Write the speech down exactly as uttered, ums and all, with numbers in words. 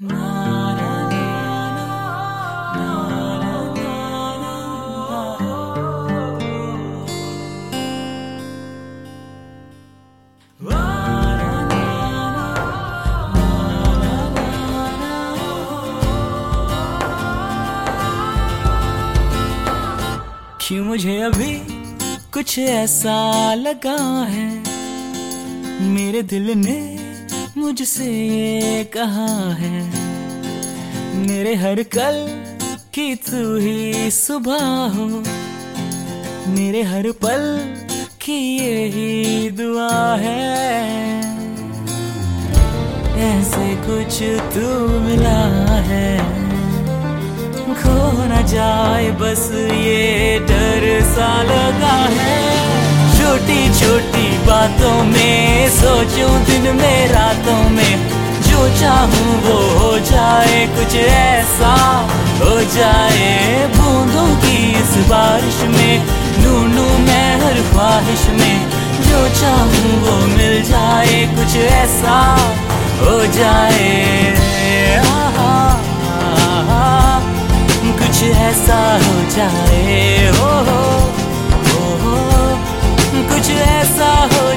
क्यों मुझे अभी कुछ ऐसा लगा है, मेरे दिल ने मुझसे ये कहा है, मेरे हर कल की तू ही सुबह हो, मेरे हर पल की यही दुआ है। ऐसे कुछ तू मिला है, खो न जाए बस ये डर सा लगा है। छोटी छोटी बातों में सोचूं दिन में रातों में, जो चाहूं वो हो जाए, कुछ ऐसा हो जाए। बूंदों की इस बारिश में ढूंढूं मैं हर ख्वाहिश में, जो चाहूं वो मिल जाए, कुछ ऐसा हो जाए। आहा, आहा, कुछ ऐसा हो जाए, हो हो, हो, हो, कुछ ऐसा हो